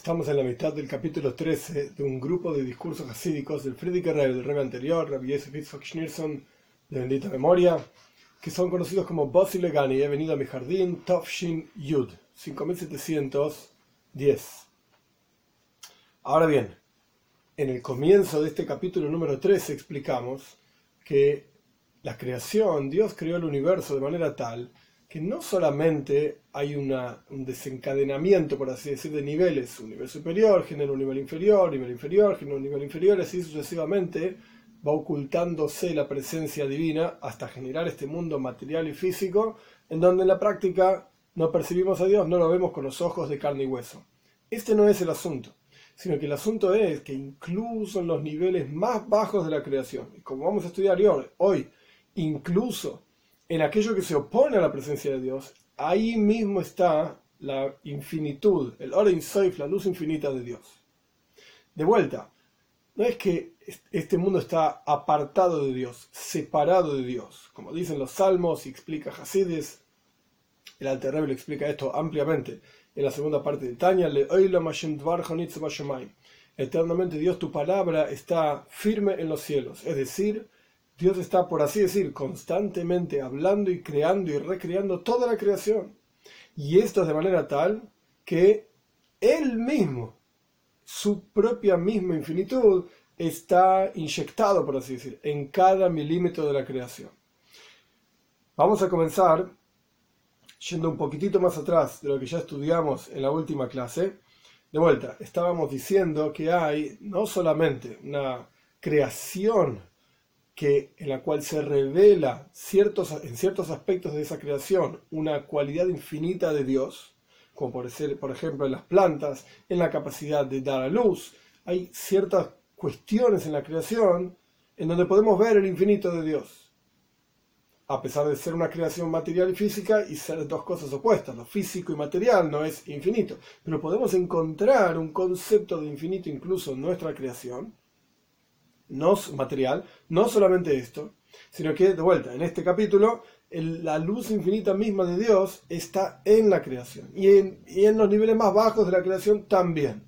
Estamos en la mitad del capítulo 13 de un grupo de discursos hasídicos del Frierdiker Rebbe, del Rebbe anterior, Rabbi Yosef Yitzchak Schneerson, de bendita memoria, que son conocidos como Bossi Legani. He venido a mi jardín, Tovshin Yud, 5710. Ahora bien, en el comienzo de este capítulo número 13 explicamos que la creación, Dios creó el universo de manera tal que no solamente hay un desencadenamiento, por así decir, de niveles, un nivel superior genera un nivel inferior genera un nivel inferior, así sucesivamente va ocultándose la presencia divina hasta generar este mundo material y físico, en donde en la práctica no percibimos a Dios, no lo vemos con los ojos de carne y hueso. Este no es el asunto, sino que el asunto es que incluso en los niveles más bajos de la creación, y como vamos a estudiar hoy, incluso en aquello que se opone a la presencia de Dios, ahí mismo está la infinitud, el Orein Soif, la luz infinita de Dios. De vuelta, no es que este mundo está apartado de Dios, separado de Dios, como dicen los salmos y explica Hasides. El Alter Rebbe lo explica esto ampliamente en la segunda parte de Tanya. Eternamente Dios, tu palabra está firme en los cielos, es decir, Dios está, por así decir, constantemente hablando y creando y recreando toda la creación. Y esto es de manera tal que Él mismo, su propia misma infinitud, está inyectado, por así decir, en cada milímetro de la creación. Vamos a comenzar yendo un poquitito más atrás de lo que ya estudiamos en la última clase. De vuelta, estábamos diciendo que hay no solamente una creación en la cual se revela en ciertos aspectos de esa creación una cualidad infinita de Dios, como por ejemplo en las plantas, en la capacidad de dar a luz. Hay ciertas cuestiones en la creación en donde podemos ver el infinito de Dios, a pesar de ser una creación material y física y ser dos cosas opuestas. Lo físico y material no es infinito, pero podemos encontrar un concepto de infinito incluso en nuestra creación, no material, no solamente esto, sino que, de vuelta, en este capítulo, la luz infinita misma de Dios está en la creación, y en los niveles más bajos de la creación también.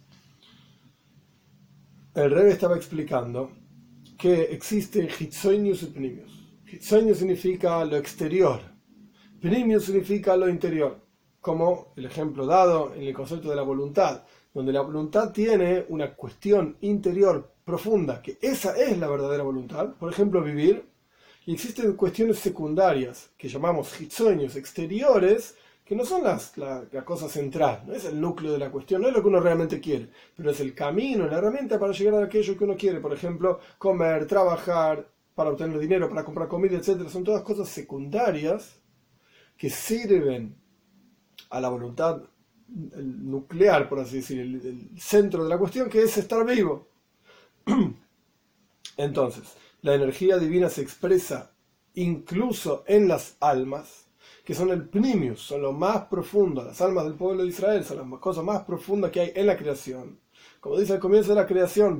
El Rebbe estaba explicando que existen Hitzoinius y Pnimius. Hitzoinius significa lo exterior, Pnimius significa lo interior, como el ejemplo dado en el concepto de la voluntad, donde la voluntad tiene una cuestión interior profunda, que esa es la verdadera voluntad, por ejemplo vivir, y existen cuestiones secundarias que llamamos hitzoinios, exteriores, que no son la cosa central, no es el núcleo de la cuestión, no es lo que uno realmente quiere, pero es el camino, la herramienta para llegar a aquello que uno quiere, por ejemplo comer, trabajar, para obtener dinero, para comprar comida, etc. Son todas cosas secundarias que sirven a la voluntad nuclear, por así decir, el centro de la cuestión, que es estar vivo. Entonces, la energía divina se expresa incluso en las almas, que son el pnimius, son lo más profundo. Las almas del pueblo de Israel son las cosas más profundas que hay en la creación. Como dice al comienzo de la creación,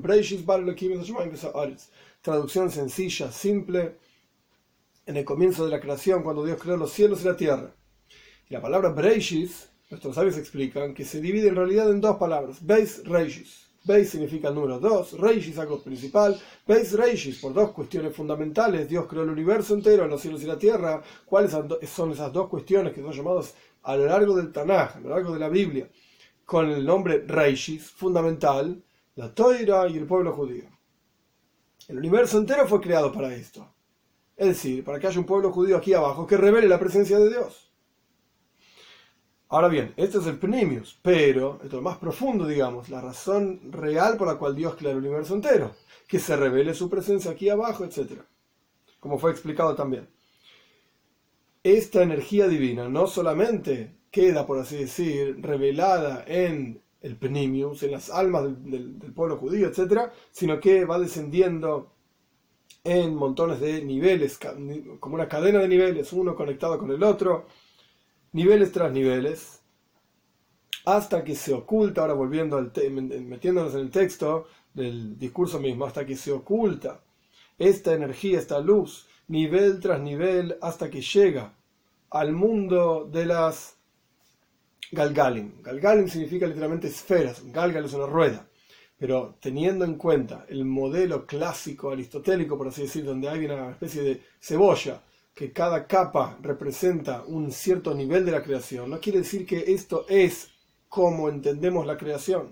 traducción sencilla, simple, en el comienzo de la creación, cuando Dios creó los cielos y la tierra. Y la palabra Breishis, nuestros sabios explican que se divide en realidad en dos palabras, Beis Reishis. Beis significa el número 2, Reishis algo principal, Beis Reishis por dos cuestiones fundamentales. Dios creó el universo entero, los cielos y la tierra. ¿Cuáles son esas dos cuestiones que son llamadas a lo largo del Tanaj, a lo largo de la Biblia, con el nombre Reishis, fundamental? La Toira y el pueblo judío. El universo entero fue creado para esto, es decir, para que haya un pueblo judío aquí abajo que revele la presencia de Dios. Ahora bien, esto es el Pnimius, pero esto es lo más profundo, digamos, la razón real por la cual Dios creó el universo entero, que se revele su presencia aquí abajo, etc. Como fue explicado también. Esta energía divina no solamente queda, por así decir, revelada en el Pnimius, en las almas del pueblo judío, etc., sino que va descendiendo en montones de niveles, como una cadena de niveles, uno conectado con el otro, niveles tras niveles, hasta que se oculta, ahora volviendo metiéndonos en el texto del discurso mismo, hasta que se oculta esta energía, esta luz, nivel tras nivel, hasta que llega al mundo de las Galgalim. Galgalim significa literalmente esferas. Galgal es una rueda. Pero teniendo en cuenta el modelo clásico aristotélico, por así decir, donde hay una especie de cebolla, que cada capa representa un cierto nivel de la creación, no quiere decir que esto es como entendemos la creación.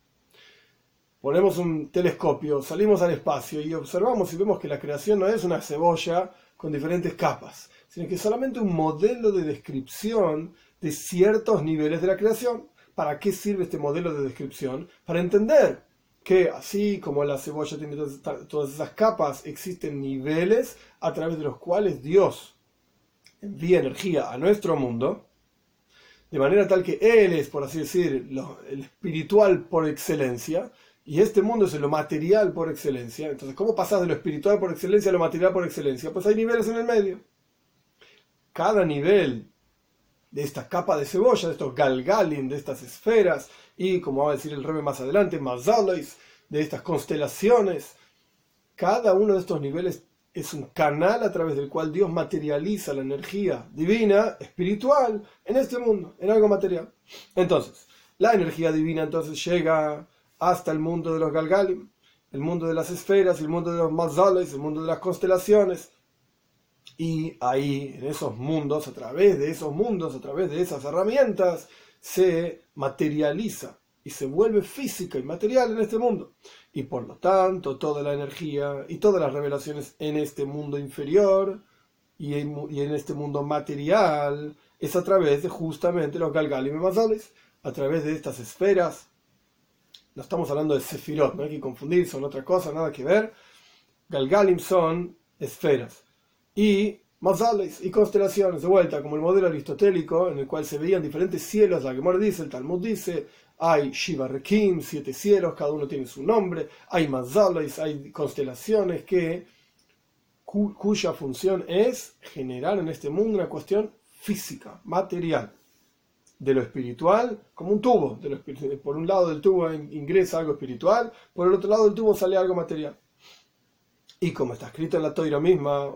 Ponemos un telescopio, salimos al espacio y observamos y vemos que la creación no es una cebolla con diferentes capas, sino que es solamente un modelo de descripción de ciertos niveles de la creación. ¿Para qué sirve este modelo de descripción? Para entender que así como la cebolla tiene todas esas capas, existen niveles a través de los cuales Dios envía energía a nuestro mundo, de manera tal que Él es, por así decir, el espiritual por excelencia, y este mundo es lo material por excelencia. Entonces, ¿cómo pasas de lo espiritual por excelencia a lo material por excelencia? Pues hay niveles en el medio. Cada nivel de esta capa de cebolla, de estos galgalim, de estas esferas, y como va a decir el Rebbe más adelante, mazalois, de estas constelaciones, cada uno de estos niveles es un canal a través del cual Dios materializa la energía divina, espiritual, en este mundo, en algo material. Entonces, la energía divina entonces llega hasta el mundo de los galgalim, el mundo de las esferas, el mundo de los mazalois, el mundo de las constelaciones. Y ahí, en esos mundos, a través de esos mundos, a través de esas herramientas, se materializa y se vuelve física y material en este mundo. Y por lo tanto, toda la energía y todas las revelaciones en este mundo inferior y en este mundo material es a través de justamente los galgalim y mazales, a través de estas esferas. No estamos hablando de sefirot, no hay que confundir, son otra cosa, nada que ver. Galgalim son esferas. Y mazales y constelaciones, de vuelta, como el modelo aristotélico, en el cual se veían diferentes cielos. La Gemara dice, el Talmud dice, hay Shiva Rekim, 7 cielos, cada uno tiene su nombre. Hay mazales, hay constelaciones cuya función es generar en este mundo una cuestión física, material. De lo espiritual, como un tubo. Por un lado del tubo ingresa algo espiritual, por el otro lado del tubo sale algo material. Y como está escrito en la Toira misma,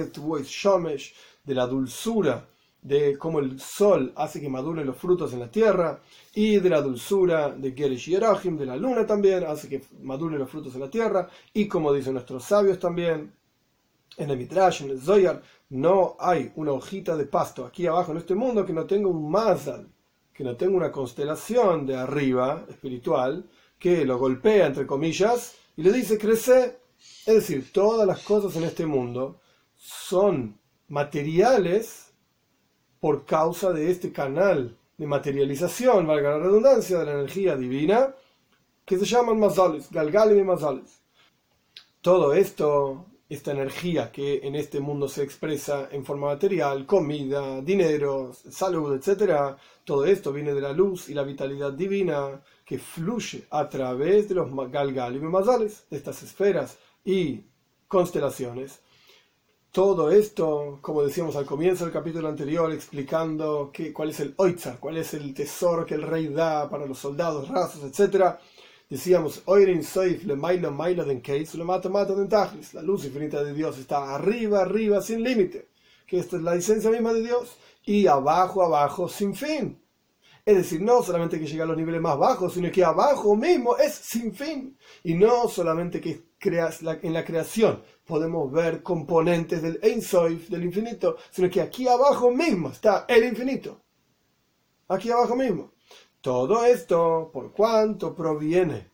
de la dulzura, de cómo el sol hace que maduren los frutos en la tierra, y de la dulzura de Geresh Yerachim, de la luna también, hace que maduren los frutos en la tierra, y como dicen nuestros sabios también, en el Midrash, en el Zohar, no hay una hojita de pasto aquí abajo en este mundo que no tenga un mazal, que no tenga una constelación de arriba, espiritual, que lo golpea, entre comillas, y le dice, crece. Es decir, todas las cosas en este mundo son materiales por causa de este canal de materialización, valga la redundancia, de la energía divina, que se llaman mazales, galgalim y mazales. Todo esto, esta energía que en este mundo se expresa en forma material, comida, dinero, salud, etc., todo esto viene de la luz y la vitalidad divina que fluye a través de los galgalim y mazales, de estas esferas y constelaciones. Todo esto, como decíamos al comienzo del capítulo anterior, explicando cuál es el oitzar, cuál es el tesoro que el rey da para los soldados, rasos, etc. Decíamos, Oirin Soif le mailo mailo den keis, le mata den tajlis. La luz infinita de Dios está arriba, arriba, sin límite. Que esta es la licencia misma de Dios. Y abajo, abajo, sin fin. Es decir, no solamente que llega a los niveles más bajos, sino que abajo mismo es sin fin. Y no solamente que en la creación podemos ver componentes del Ein Sof, del infinito, sino que aquí abajo mismo está el infinito. Aquí abajo mismo. Todo esto, por cuanto proviene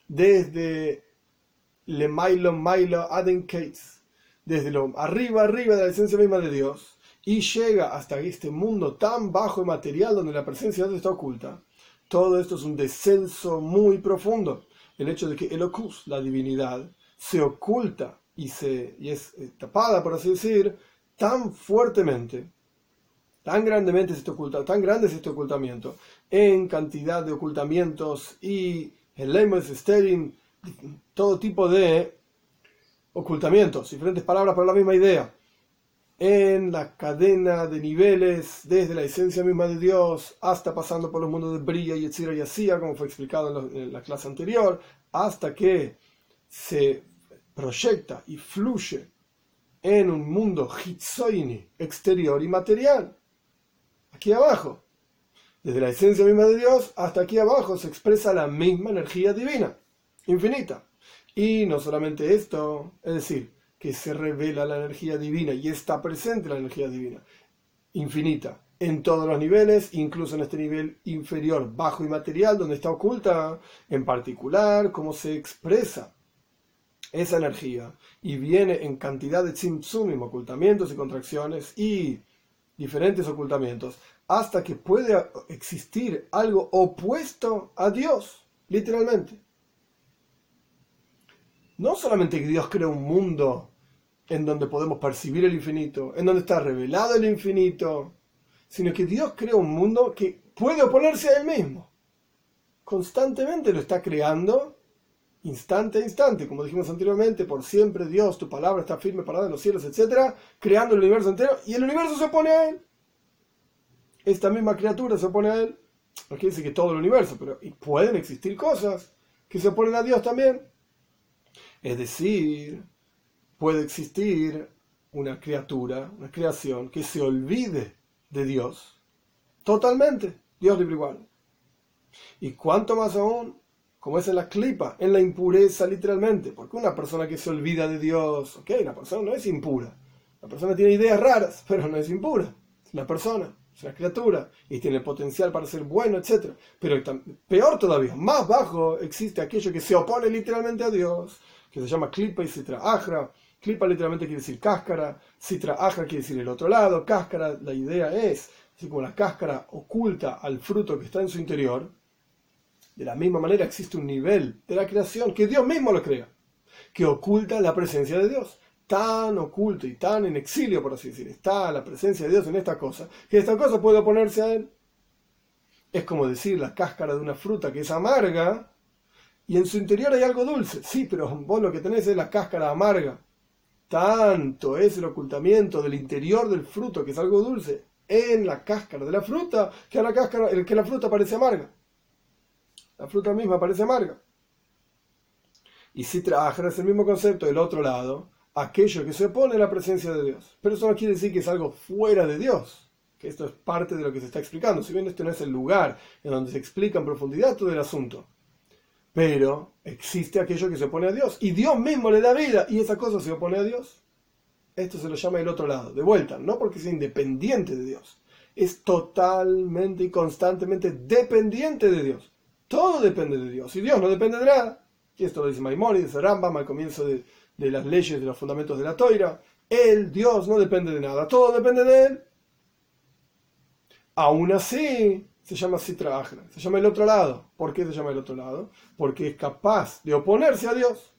desde le Mailo Mailo Aden Keitz, desde lo arriba, arriba de la esencia misma de Dios, y llega hasta este mundo tan bajo y material donde la presencia de Dios está oculta. Todo esto es un descenso muy profundo. El hecho de que Elokus, la divinidad, se oculta y es tapada, por así decir, tan fuertemente, tan grandemente tan grande es este ocultamiento, en cantidad de ocultamientos y el lemos estéril, todo tipo de ocultamientos, diferentes palabras para la misma idea, en la cadena de niveles, desde la esencia misma de Dios, hasta pasando por los mundos de Bria, Yetzira y Asía, como fue explicado en la clase anterior, hasta que se proyecta y fluye en un mundo hitzoini, exterior y material, aquí abajo. Desde la esencia misma de Dios hasta aquí abajo se expresa la misma energía divina, infinita. Y no solamente esto, es decir, que se revela la energía divina y está presente la energía divina, infinita, en todos los niveles, incluso en este nivel inferior, bajo y material, donde está oculta, en particular, cómo se expresa esa energía, y viene en cantidad de tzimtzumim, ocultamientos y contracciones, y diferentes ocultamientos, hasta que puede existir algo opuesto a Dios, literalmente. No solamente que Dios crea un mundo en donde podemos percibir el infinito, en donde está revelado el infinito, sino que Dios crea un mundo que puede oponerse a Él mismo. Constantemente lo está creando, instante a instante, como dijimos anteriormente, por siempre Dios, tu palabra está firme parada en los cielos, etc., creando el universo entero, y el universo se opone a Él. Esta misma criatura se opone a Él. No quiere decir que todo el universo, pero pueden existir cosas que se oponen a Dios también. Es decir, puede existir una criatura, una creación que se olvide de Dios totalmente, Dios libre igual. Y cuánto más aún, como es en la clipa, en la impureza literalmente, porque una persona que se olvida de Dios, la persona no es impura, la persona tiene ideas raras, pero no es impura, es una persona, es una criatura, y tiene el potencial para ser bueno, etc. Pero peor todavía, más bajo, existe aquello que se opone literalmente a Dios, que se llama clipa y sitra ajra. Clipa literalmente quiere decir cáscara, sitra ajra quiere decir el otro lado, cáscara, la idea es, así como la cáscara oculta al fruto que está en su interior, de la misma manera existe un nivel de la creación que Dios mismo lo crea, que oculta la presencia de Dios. Tan oculto y tan en exilio, por así decir, está la presencia de Dios en esta cosa, que esta cosa puede oponerse a Él. Es como decir la cáscara de una fruta que es amarga, y en su interior hay algo dulce. Sí, pero vos lo que tenés es la cáscara amarga. Tanto es el ocultamiento del interior del fruto, que es algo dulce, en la cáscara de la fruta, que la fruta parece amarga. La fruta misma parece amarga. Y sitra ajra es el mismo concepto del otro lado, aquello que se opone a la presencia de Dios. Pero eso no quiere decir que es algo fuera de Dios, que esto es parte de lo que se está explicando. Si bien este no es el lugar en donde se explica en profundidad todo el asunto, pero existe aquello que se opone a Dios, y Dios mismo le da vida, y esa cosa se opone a Dios. Esto se lo llama el otro lado, de vuelta, no porque sea independiente de Dios, es totalmente y constantemente dependiente de Dios. Todo depende de Dios, y Dios no depende de nada. Y esto lo dice Maimónides, Rambam al comienzo de las leyes, de los fundamentos de la Toira. Dios, no depende de nada, todo depende de Él. Aún así, se llama sitra ajra, se llama el otro lado. ¿Por qué se llama el otro lado? Porque es capaz de oponerse a Dios.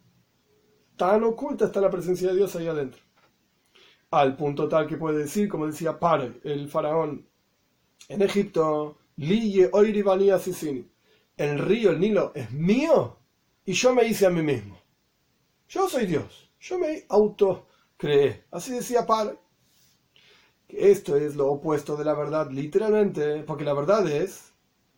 Tan oculta está la presencia de Dios ahí adentro. Al punto tal que puede decir, como decía Paro, el faraón en Egipto, Liye oiri bani asisini, el río, el Nilo, es mío y yo me hice a mí mismo. Yo soy Dios, yo me autocreé. Así decía Paro. Que esto es lo opuesto de la verdad, literalmente, porque la verdad es,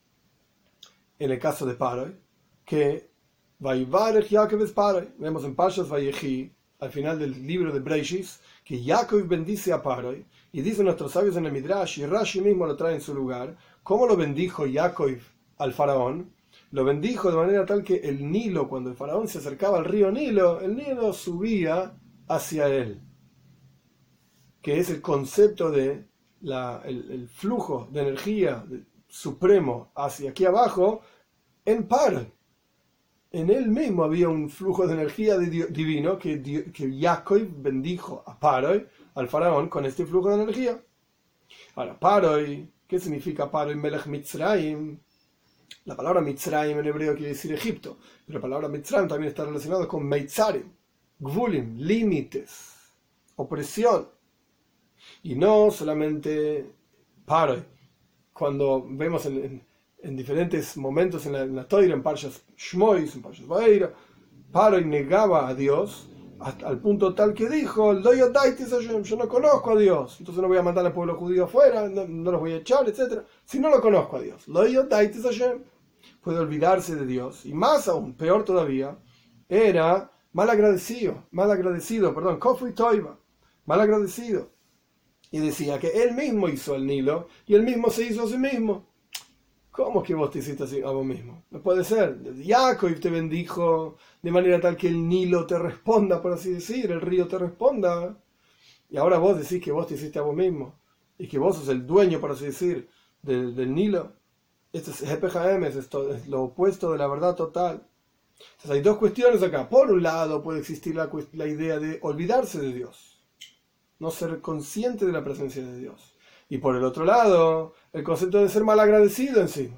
en el caso de Paro, que Vaivarech Yaakov es Paro. Vemos en Parshas Vayechi, al final del libro de Breishis, que Jacob bendice a Paro, y dicen nuestros sabios en el Midrash, y Rashi mismo lo trae en su lugar, ¿cómo lo bendijo Jacob al faraón? Lo bendijo de manera tal que el Nilo, cuando el faraón se acercaba al río Nilo, el Nilo subía hacia él, que es el concepto de el flujo de energía supremo hacia aquí abajo en Paro. En él mismo había un flujo de energía divino que Jacob bendijo a Paro, al faraón, con este flujo de energía. Ahora, Paro, ¿qué significa Paro? Melech Mitzrayim. La palabra Mitzrayim en hebreo quiere decir Egipto, pero la palabra Mitzrayim también está relacionada con Meitzarim, Gvulim, límites, opresión. Y no solamente Paro. Cuando vemos en diferentes momentos en la Toira, en Parshas Shmois, en Parshas Vaeira, Paro negaba a Dios hasta al punto tal que dijo: Lo yodaitis Hashem, yo no conozco a Dios, entonces no voy a mandar al pueblo judío afuera, no los voy a echar, etc. Si no lo conozco a Dios, Lo yodaitis Hashem, puede olvidarse de Dios. Y más aún, peor todavía, era malagradecido, Kofri Toiva, malagradecido. Y decía que él mismo hizo el Nilo y él mismo se hizo a sí mismo. ¿Cómo que vos te hiciste así a vos mismo? No puede ser. Jacob te bendijo de manera tal que el Nilo te responda, por así decir, el río te responda. Y ahora vos decís que vos te hiciste a vos mismo. Y que vos sos el dueño, por así decir, del Nilo. Esto es EPJM, es lo opuesto de la verdad total. Entonces hay dos cuestiones acá. Por un lado puede existir la idea de olvidarse de Dios. No ser consciente de la presencia de Dios. Y por el otro lado, el concepto de ser malagradecido en sí.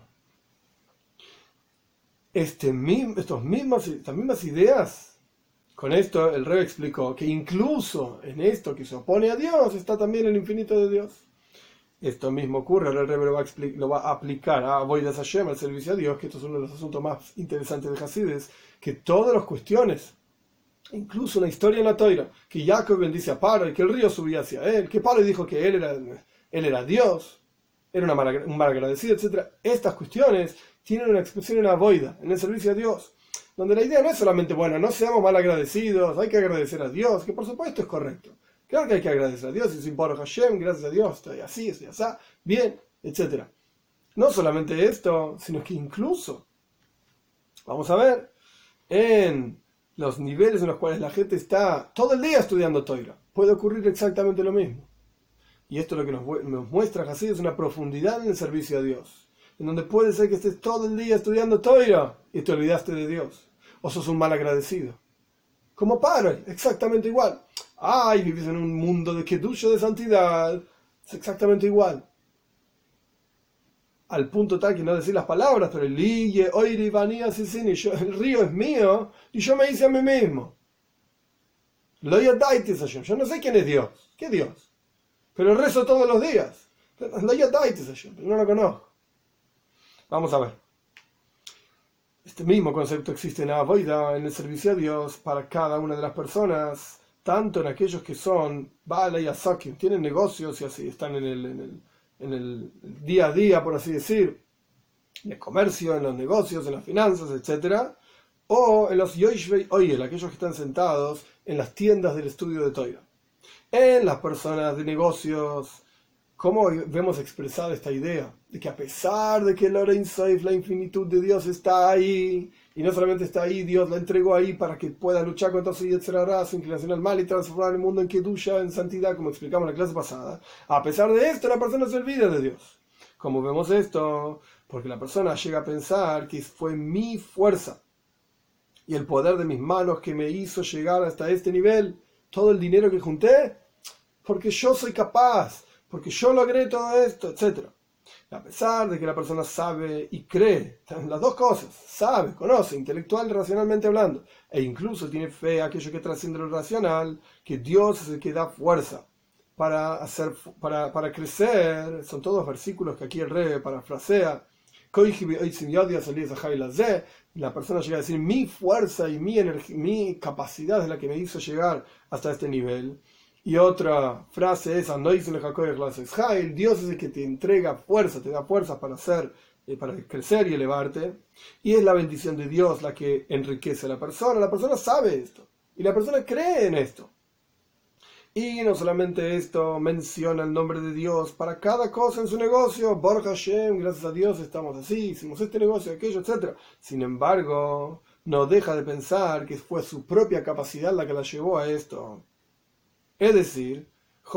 Estas mismas ideas, con esto el Rebbe explicó que incluso en esto que se opone a Dios está también el infinito de Dios. Esto mismo ocurre, ahora el Rebbe lo va a aplicar a Avodas Hashem, al servicio a Dios, que esto es uno de los asuntos más interesantes de Hasides, que todas las cuestiones, incluso una historia en la Toira, que Jacob bendice a Paro y que el río subía hacia él, que Paro dijo que él era Dios, era un mal agradecido, etc. Estas cuestiones tienen una expresión en la Avoda, en el servicio a Dios, donde la idea no es solamente, bueno, no seamos mal agradecidos, hay que agradecer a Dios, que por supuesto es correcto. Claro que hay que agradecer a Dios, y sin Baruch Hashem, gracias a Dios, estoy así, bien, etc. No solamente esto, sino que incluso, vamos a ver, en los niveles en los cuales la gente está todo el día estudiando Toira, puede ocurrir exactamente lo mismo. Y esto lo que nos muestra así es una profundidad en el servicio a Dios, en donde puede ser que estés todo el día estudiando Toira y te olvidaste de Dios, o sos un mal agradecido. Como Paro, exactamente igual. Ay, vives en un mundo de kedusha, de santidad, es exactamente igual. Al punto tal que no decir las palabras, pero el liye, oiri, vanía, el río es mío y yo me hice a mí mismo. Yo no sé quién es Dios. ¿Qué Dios? Pero rezo todos los días. Pero no lo conozco. Vamos a ver. Este mismo concepto existe en la Avoda, en el servicio a Dios, para cada una de las personas, tanto en aquellos que son Bala y Asakim, tienen negocios y así están en el día a día, por así decir, en el comercio, en los negocios, en las finanzas, etc. O en los Yoshvei Oyel, aquellos que están sentados en las tiendas del estudio de Toira. En las personas de negocios, ¿cómo vemos expresada esta idea? De que a pesar de que el Orein Soif, la infinitud de Dios está ahí, y no solamente está ahí, Dios la entregó ahí para que pueda luchar contra su Yetzer Hara, su inclinación al mal y transformar el mundo en Kedusha, en santidad, como explicamos en la clase pasada. A pesar de esto, la persona se olvida de Dios. ¿Cómo vemos esto? Porque la persona llega a pensar que fue mi fuerza y el poder de mis manos que me hizo llegar hasta este nivel, todo el dinero que junté, porque yo soy capaz, porque yo logré todo esto, etc. A pesar de que la persona sabe y cree, las dos cosas, sabe, conoce, intelectual y racionalmente hablando, e incluso tiene fe a aquello que trasciende lo racional, que Dios es el que da fuerza para crecer. Son todos versículos que aquí el Rebbe parafrasea. La persona llega a decir, mi fuerza y mi capacidad es la que me hizo llegar hasta este nivel. Y otra frase es, Dios es el que te entrega fuerza, te da fuerzas para crecer y elevarte. Y es la bendición de Dios la que enriquece a la persona. La persona sabe esto. Y la persona cree en esto. Y no solamente esto, menciona el nombre de Dios para cada cosa en su negocio. Baruch Hashem, gracias a Dios estamos así, hicimos este negocio, aquello, etc. Sin embargo, no deja de pensar que fue su propia capacidad la que la llevó a esto. Es decir,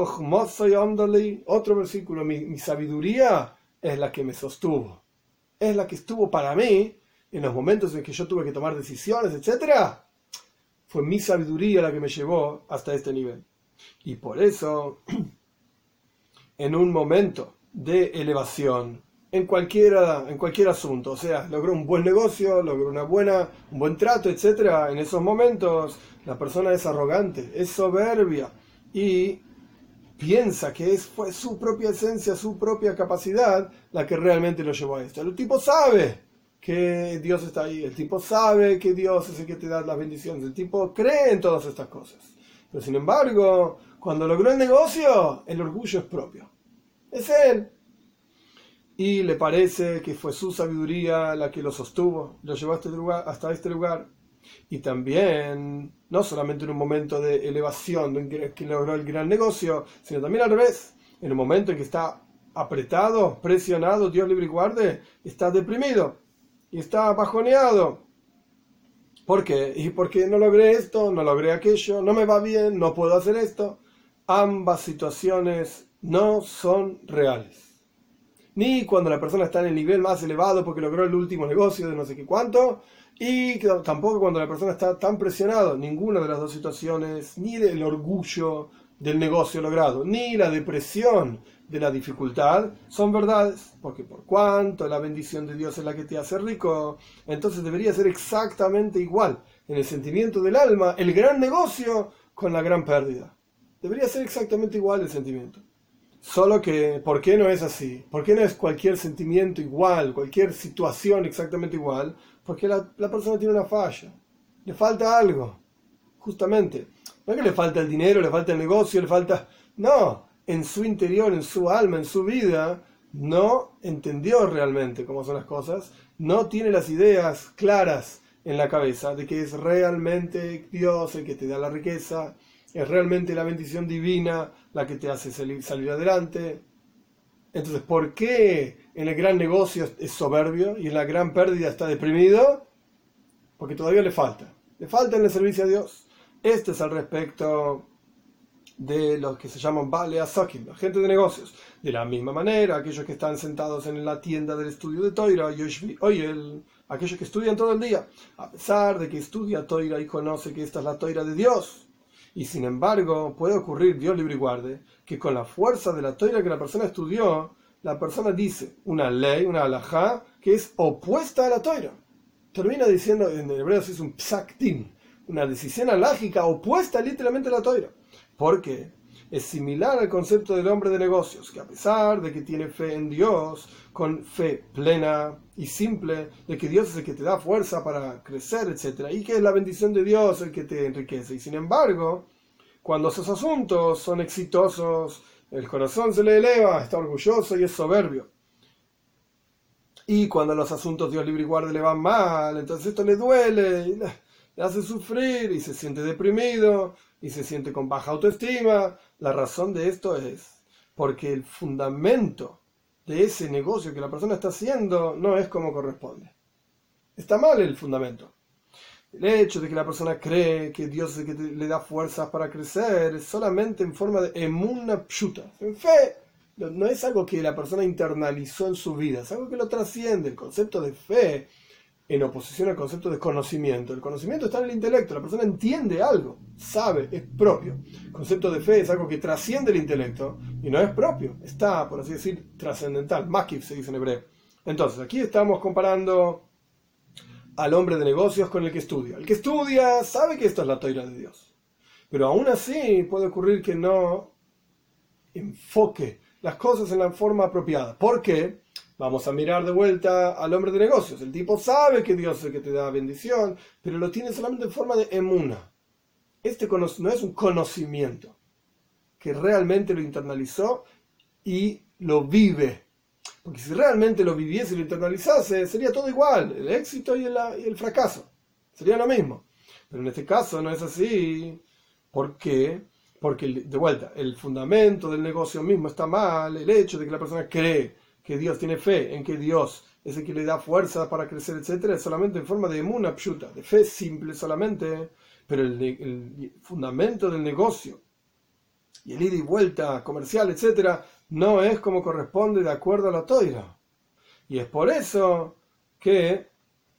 otro versículo, mi sabiduría es la que me sostuvo. Es la que estuvo para mí en los momentos en que yo tuve que tomar decisiones, etc. Fue mi sabiduría la que me llevó hasta este nivel. Y por eso, en un momento de elevación, en cualquier asunto, o sea, logró un buen negocio, logró un buen trato, etc. En esos momentos, la persona es arrogante, es soberbia y piensa que fue su propia esencia, su propia capacidad la que realmente lo llevó a esto. El tipo sabe que Dios está ahí, el tipo sabe que Dios es el que te da las bendiciones, el tipo cree en todas estas cosas. Pero sin embargo, cuando logró el negocio, el orgullo es propio. Es él. Y le parece que fue su sabiduría la que lo sostuvo, lo llevó hasta este lugar. Y también, no solamente en un momento de elevación, en que logró el gran negocio, sino también al revés, en un momento en que está apretado, presionado, Dios libre y guarde, está deprimido y está bajoneado. ¿Por qué? Y porque no logré esto, no logré aquello, no me va bien, no puedo hacer esto. Ambas situaciones no son reales. Ni cuando la persona está en el nivel más elevado porque logró el último negocio de no sé qué cuánto, y tampoco cuando la persona está tan presionado. Ninguna de las dos situaciones, ni el orgullo del negocio logrado, ni la depresión de la dificultad, son verdades, porque por cuanto la bendición de Dios es la que te hace rico, entonces debería ser exactamente igual en el sentimiento del alma, el gran negocio con la gran pérdida. Debería ser exactamente igual el sentimiento. Solo que, ¿por qué no es así? ¿Por qué no es cualquier sentimiento igual, cualquier situación exactamente igual? Porque la persona tiene una falla, le falta algo, justamente. No es que le falta el dinero, le falta el negocio, le falta... No, en su interior, en su alma, en su vida, no entendió realmente cómo son las cosas, no tiene las ideas claras en la cabeza de que es realmente Dios el que te da la riqueza, es realmente la bendición divina la que te hace salir adelante. Entonces, ¿por qué en el gran negocio es soberbio y en la gran pérdida está deprimido? Porque todavía le falta en el servicio a Dios. Este es al respecto de los que se llaman Bale Asakim, la gente de negocios. De la misma manera, aquellos que están sentados en la tienda del estudio de Toira, aquellos que estudian todo el día, a pesar de que estudia Toira y conoce que esta es la Toira de Dios. Y sin embargo, puede ocurrir, Dios libre y guarde, que con la fuerza de la Toira que la persona estudió, la persona dice una ley, una halajá, que es opuesta a la Toira. Termina diciendo, en hebreo es un psak din, una decisión halágica opuesta literalmente a la Toira. ¿Por qué? Es similar al concepto del hombre de negocios, que a pesar de que tiene fe en Dios, con fe plena y simple, de que Dios es el que te da fuerza para crecer, etc., y que es la bendición de Dios el que te enriquece. Y sin embargo, cuando esos asuntos son exitosos, el corazón se le eleva, está orgulloso y es soberbio. Y cuando los asuntos Dios libre y guarde le van mal, entonces esto le duele, y le hace sufrir y se siente deprimido y se siente con baja autoestima. La razón de esto es porque el fundamento de ese negocio que la persona está haciendo no es como corresponde. Está mal el fundamento. El hecho de que la persona cree que Dios es el que le da fuerzas para crecer es solamente en forma de emuna pshuta, en fe. No es algo que la persona internalizó en su vida, es algo que lo trasciende. El concepto de fe en oposición al concepto de conocimiento. El conocimiento está en el intelecto, la persona entiende algo, sabe, es propio. El concepto de fe es algo que trasciende el intelecto y no es propio, está, por así decir, trascendental, makif se dice en hebreo. Entonces, aquí estamos comparando al hombre de negocios con el que estudia. El que estudia sabe que esto es la toira de Dios, pero aún así puede ocurrir que no enfoque las cosas en la forma apropiada. ¿Por qué? Vamos a mirar de vuelta al hombre de negocios. El tipo sabe que Dios es el que te da bendición, pero lo tiene solamente en forma de emuna. No es un conocimiento que realmente lo internalizó y lo vive. Porque si realmente lo viviese y lo internalizase, sería todo igual. El éxito y el fracaso. Sería lo mismo. Pero en este caso no es así. ¿Por qué? Porque, de vuelta, el fundamento del negocio mismo está mal. El hecho de que la persona cree que Dios tiene fe en que Dios es el que le da fuerza para crecer, etc., es solamente en forma de emuna pshuta, de fe simple solamente, pero el fundamento del negocio y el ida y vuelta comercial, etc., no es como corresponde de acuerdo a la toira. Y es por eso que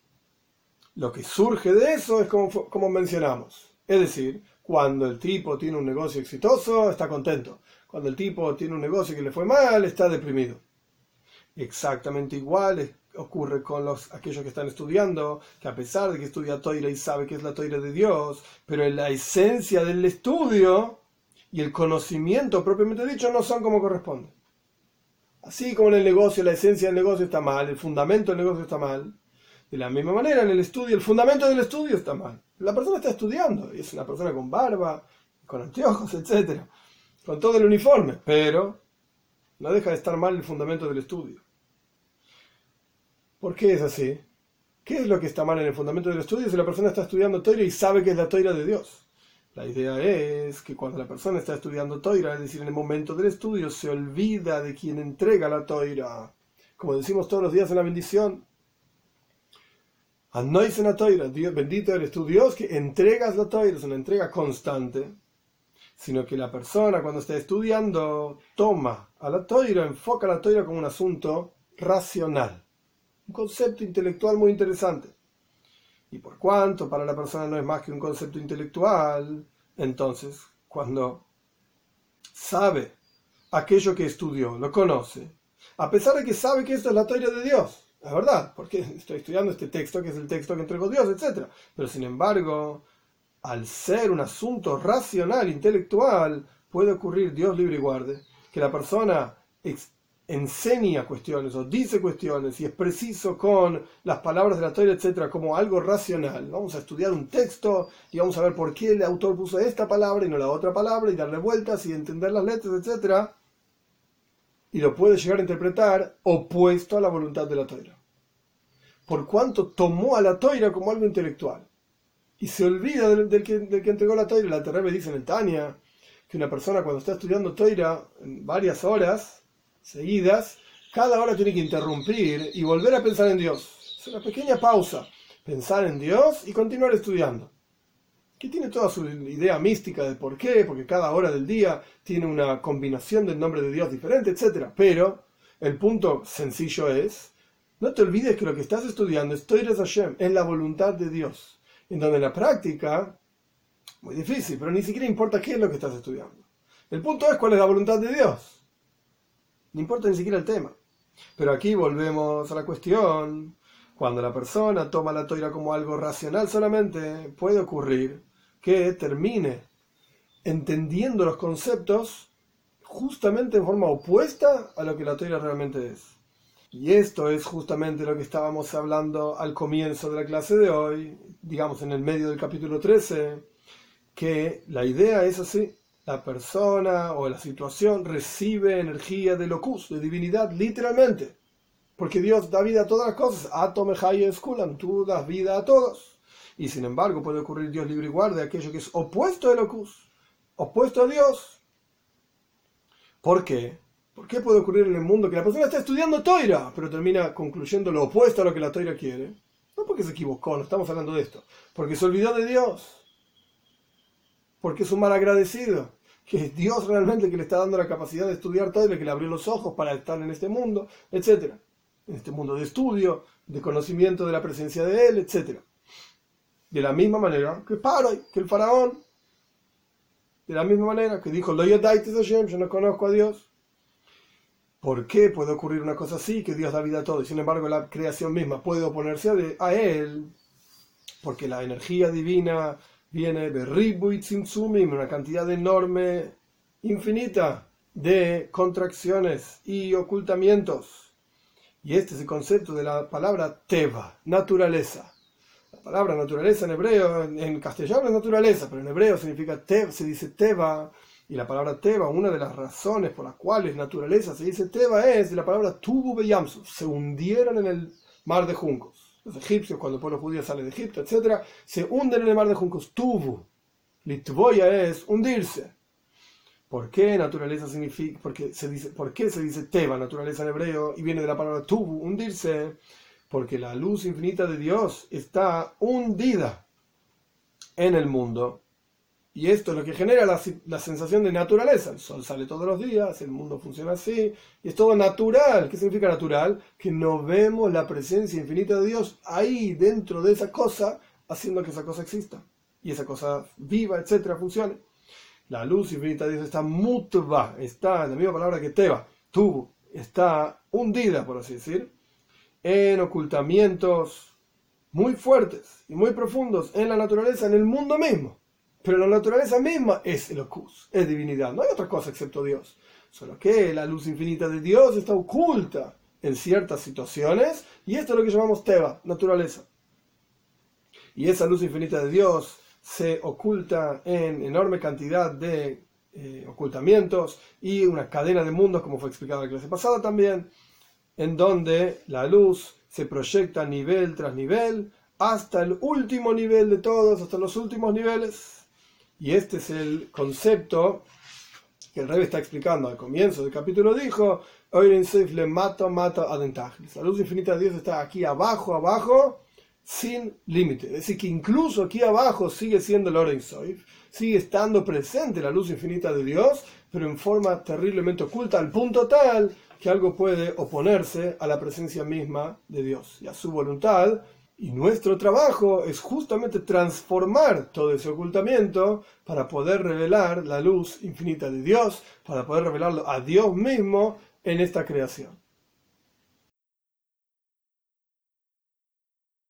lo que surge de eso es como mencionamos. Es decir, cuando el tipo tiene un negocio exitoso, está contento. Cuando el tipo tiene un negocio que le fue mal, está deprimido. Exactamente igual ocurre con aquellos que están estudiando, que a pesar de que estudia Toira y sabe que es la Toira de Dios, pero en la esencia del estudio y el conocimiento propiamente dicho no son como corresponde. Así como en el negocio, la esencia del negocio está mal, el fundamento del negocio está mal, de la misma manera en el estudio, el fundamento del estudio está mal. La persona está estudiando y es una persona con barba, con anteojos, etc., con todo el uniforme, pero no deja de estar mal el fundamento del estudio. ¿Por qué es así? ¿Qué es lo que está mal en el fundamento del estudio si la persona está estudiando Toira y sabe que es la Toira de Dios? La idea es que cuando la persona está estudiando Toira, es decir, en el momento del estudio, se olvida de quien entrega la Toira. Como decimos todos los días en la bendición, Anoisen a Toira, Dios, bendito eres tú, Dios, que entregas la Toira, es una entrega constante, sino que la persona cuando está estudiando toma a la Toira, enfoca a la Toira como un asunto racional, un concepto intelectual muy interesante. Y por cuanto para la persona no es más que un concepto intelectual, entonces cuando sabe aquello que estudió, lo conoce, a pesar de que sabe que esto es la Toira de Dios, es verdad, porque estoy estudiando este texto que es el texto que entregó Dios, etc. Pero sin embargo, al ser un asunto racional, intelectual, puede ocurrir, Dios libre y guarde, que la persona enseña cuestiones o dice cuestiones y es preciso con las palabras de la Torah, etc., como algo racional. Vamos a estudiar un texto y vamos a ver por qué el autor puso esta palabra y no la otra palabra y darle vueltas y entender las letras, etc. Y lo puede llegar a interpretar opuesto a la voluntad de la Torah. Por cuanto tomó a la Torah como algo intelectual y se olvida del que entregó la Torah. La Terebe dice en el Tania que una persona cuando está estudiando Torah en varias horas seguidas, cada hora tiene que interrumpir y volver a pensar en Dios. Es una pequeña pausa, pensar en Dios y continuar estudiando. Que tiene toda su idea mística de por qué, porque cada hora del día tiene una combinación del nombre de Dios diferente, etc. Pero el punto sencillo es, no te olvides que lo que estás estudiando es Toras Hashem, es la voluntad de Dios. En donde en la práctica, muy difícil, pero ni siquiera importa qué es lo que estás estudiando. El punto es cuál es la voluntad de Dios. No importa ni siquiera el tema. Pero aquí volvemos a la cuestión. Cuando la persona toma la Torah como algo racional solamente, puede ocurrir que termine entendiendo los conceptos justamente en forma opuesta a lo que la Torah realmente es. Y esto es justamente lo que estábamos hablando al comienzo de la clase de hoy, digamos en el medio del capítulo 13, que la idea es así. La persona o la situación recibe energía de locus, de divinidad, literalmente. Porque Dios da vida a todas las cosas. Atome hayes kulam, tú das vida a todos. Y sin embargo puede ocurrir, Dios libre y guarde, aquello que es opuesto a locus, opuesto a Dios. ¿Por qué? ¿Por qué puede ocurrir en el mundo que la persona está estudiando Toira, pero termina concluyendo lo opuesto a lo que la Toira quiere? No porque se equivocó, no estamos hablando de esto. Porque se olvidó de Dios. Porque es un mal agradecido. Que es Dios realmente que le está dando la capacidad de estudiar Toira, que le abrió los ojos para estar en este mundo, etc. En este mundo de estudio, de conocimiento de la presencia de Él, etc. De la misma manera que Paroi, que el faraón. De la misma manera que dijo, Lo yadaitis Hashem, yo no conozco a Dios. ¿Por qué puede ocurrir una cosa así, que Dios da vida a todo? Y sin embargo la creación misma puede oponerse a Él, porque la energía divina viene de Ribu y Tzimtzumim, una cantidad enorme, infinita, de contracciones y ocultamientos. Y este es el concepto de la palabra Teva, naturaleza. La palabra naturaleza en hebreo, en castellano es naturaleza, pero en hebreo significa Teva, se dice Teva. Y la palabra Teva, una de las razones por las cuales naturaleza se dice Teva es de la palabra Tubu Beyamsu. Se hundieron en el mar de juncos. Los egipcios, cuando el pueblo judío sale de Egipto, etc., se hunden en el mar de juncos. Tubu. Litvoya es hundirse. ¿Por qué naturaleza significa? ¿Por qué se dice Teva, naturaleza en hebreo, y viene de la palabra Tubu, hundirse? Porque la luz infinita de Dios está hundida en el mundo. Y esto es lo que genera la sensación de naturaleza. El sol sale todos los días, el mundo funciona así, y es todo natural. ¿Qué significa natural? Que no vemos la presencia infinita de Dios ahí dentro de esa cosa, haciendo que esa cosa exista. Y esa cosa viva, etcétera, funcione. La luz infinita de Dios está mutva, está, la misma palabra que teva, tuvo, está hundida, por así decir, en ocultamientos muy fuertes y muy profundos en la naturaleza, en el mundo mismo. Pero la naturaleza misma es locus, es divinidad. No hay otra cosa excepto Dios. Solo que la luz infinita de Dios está oculta en ciertas situaciones. Y esto es lo que llamamos Teva, naturaleza. Y esa luz infinita de Dios se oculta en enorme cantidad de ocultamientos y una cadena de mundos, como fue explicado en la clase pasada también, en donde la luz se proyecta nivel tras nivel hasta el último nivel de todos, hasta los últimos niveles. Y este es el concepto que el Rebbe está explicando al comienzo del capítulo. Dijo, la luz infinita de Dios está aquí abajo, sin límite. Es decir, que incluso aquí abajo sigue siendo el Oren Sof, sigue estando presente la luz infinita de Dios, pero en forma terriblemente oculta, al punto tal que algo puede oponerse a la presencia misma de Dios y a su voluntad. Y nuestro trabajo es justamente transformar todo ese ocultamiento para poder revelar la luz infinita de Dios, para poder revelarlo a Dios mismo en esta creación.